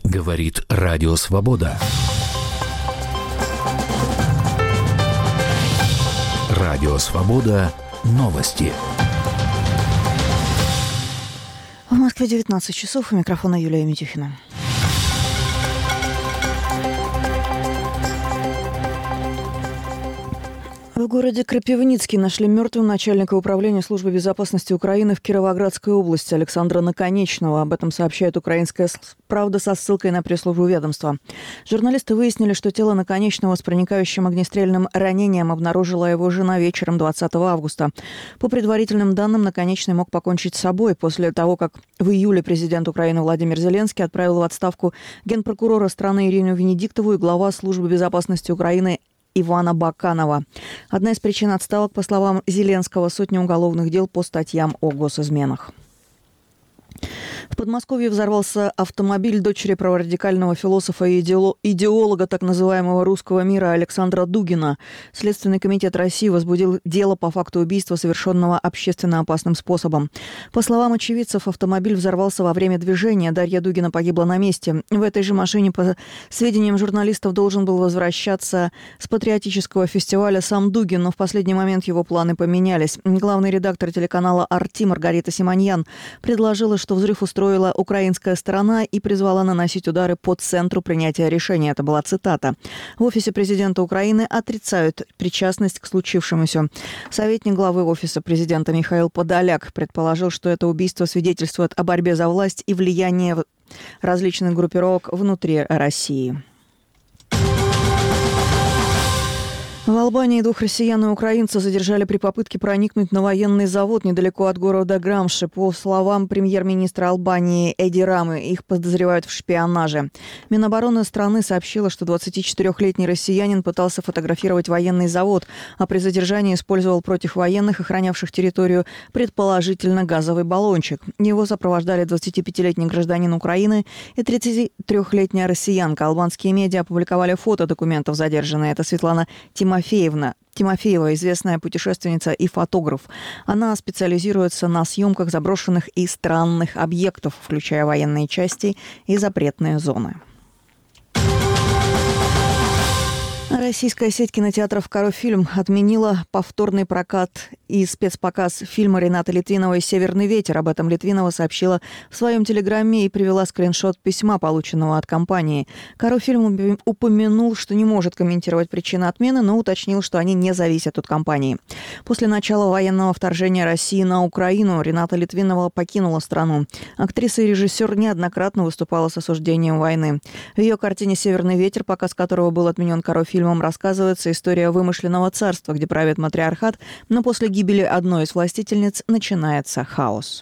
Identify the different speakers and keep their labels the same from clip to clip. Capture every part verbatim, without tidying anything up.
Speaker 1: Говорит Радио Свобода. Радио Свобода. Новости.
Speaker 2: В Москве девятнадцать часов. У микрофона Юлия Митюхина. В городе Крапивницкий нашли мертвым начальника управления службы безопасности Украины в Кировоградской области Александра Наконечного. Об этом сообщает «Украинская правда» со ссылкой на пресс-службу ведомства. Журналисты выяснили, что тело Наконечного с проникающим огнестрельным ранением обнаружила его жена вечером двадцатого августа. По предварительным данным, Наконечный мог покончить с собой после того, как в июле президент Украины Владимир Зеленский отправил в отставку генпрокурора страны Ирину Венедиктову и глава службы безопасности Украины Ивана Баканова. Одна из причин отставок, по словам Зеленского, сотни уголовных дел по статьям о госизменах. В Подмосковье взорвался автомобиль дочери праворадикального философа и идеолога так называемого русского мира Александра Дугина. Следственный комитет России возбудил дело по факту убийства, совершенного общественно опасным способом. По словам очевидцев, автомобиль взорвался во время движения. Дарья Дугина погибла на месте. В этой же машине, по сведениям журналистов, должен был возвращаться с патриотического фестиваля сам Дугин, но в последний момент его планы поменялись. Главный редактор телеканала «Арти» Маргарита Симоньян предложила, что взрыв устроила украинская сторона и призвала наносить удары по центру принятия решения. Это была цитата. В офисе президента Украины отрицают причастность к случившемуся. Советник главы офиса президента Михаил Подоляк предположил, что это убийство свидетельствует о борьбе за власть и влияние различных группировок внутри России. В Албании двух россиян и украинца задержали при попытке проникнуть на военный завод недалеко от города Грамши. По словам премьер-министра Албании Эди Рамы, их подозревают в шпионаже. Минобороны страны сообщила, что двадцатичетырёхлетний россиянин пытался фотографировать военный завод, а при задержании использовал против военных, охранявших территорию, предположительно газовый баллончик. Его сопровождали двадцатипятилетний гражданин Украины и тридцатитрёхлетняя россиянка. Албанские медиа опубликовали фото документов задержанной. Это Светлана Тимофеевна. Тимофеевна. Тимофеева, известная путешественница и фотограф. Она специализируется на съемках заброшенных и странных объектов, включая военные части и запретные зоны. Российская сеть кинотеатров «Карофильм» отменила повторный прокат и спецпоказ фильма Рената Литвиновой «Северный ветер». Об этом Литвинова сообщила в своем телеграме и привела скриншот письма, полученного от компании. «Карофильм» упомянул, что не может комментировать причины отмены, но уточнил, что они не зависят от компании. После начала военного вторжения России на Украину Рената Литвинова покинула страну. Актриса и режиссер неоднократно выступала с осуждением войны. В ее картине «Северный ветер», показ которого был отменен «Карофильм», фильмом рассказывается история вымышленного царства, где правит матриархат, но после гибели одной из властительниц начинается хаос.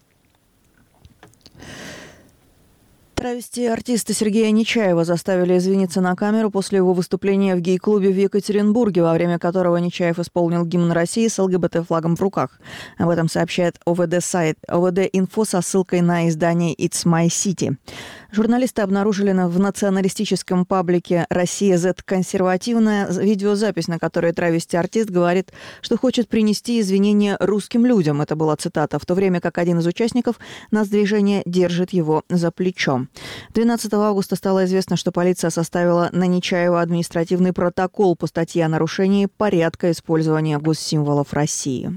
Speaker 2: Травести-артиста Сергея Нечаева заставили извиниться на камеру после его выступления в гей-клубе в Екатеринбурге, во время которого Нечаев исполнил гимн России с ЛГБТ-флагом в руках. Об этом сообщает ОВД-сайт ОВД-инфо со ссылкой на издание «It's My City». Журналисты обнаружили в националистическом паблике «Россия зет консервативная» видеозапись, на которой травести-артист говорит, что хочет принести извинения русским людям. Это была цитата, в то время как один из участников нацдвижения держит его за плечо. двенадцатого августа стало известно, что полиция составила на Нечаева административный протокол по статье о нарушении порядка использования госсимволов России.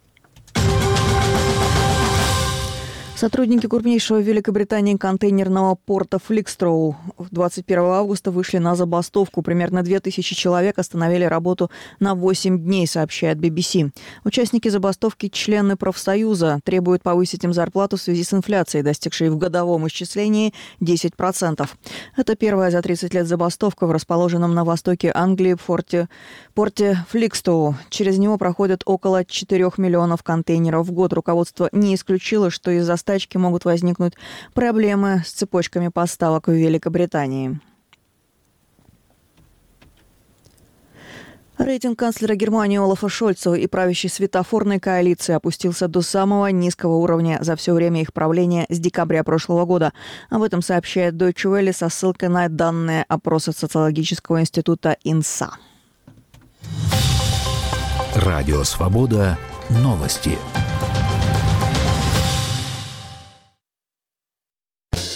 Speaker 2: Сотрудники крупнейшего в Великобритании контейнерного порта Фликстроу двадцать первого августа вышли на забастовку. Примерно две тысячи человек остановили работу на восемь дней, сообщает би би си. Участники забастовки, члены профсоюза, требуют повысить им зарплату в связи с инфляцией, достигшей в годовом исчислении десять процентов. Это первая за тридцать лет забастовка в расположенном на востоке Англии порте, порте Фликстроу. Через него проходят около четырёх миллионов контейнеров в год. Руководство не исключило, что из-за стачки могут возникнуть проблемы с цепочками поставок в Великобритании. Рейтинг канцлера Германии Олафа Шольца и правящей светофорной коалиции опустился до самого низкого уровня за все время их правления с декабря прошлого года. Об этом сообщает Deutsche Welle со ссылкой на данные опроса социологического института ИНСА.
Speaker 1: Радио «Свобода». Новости.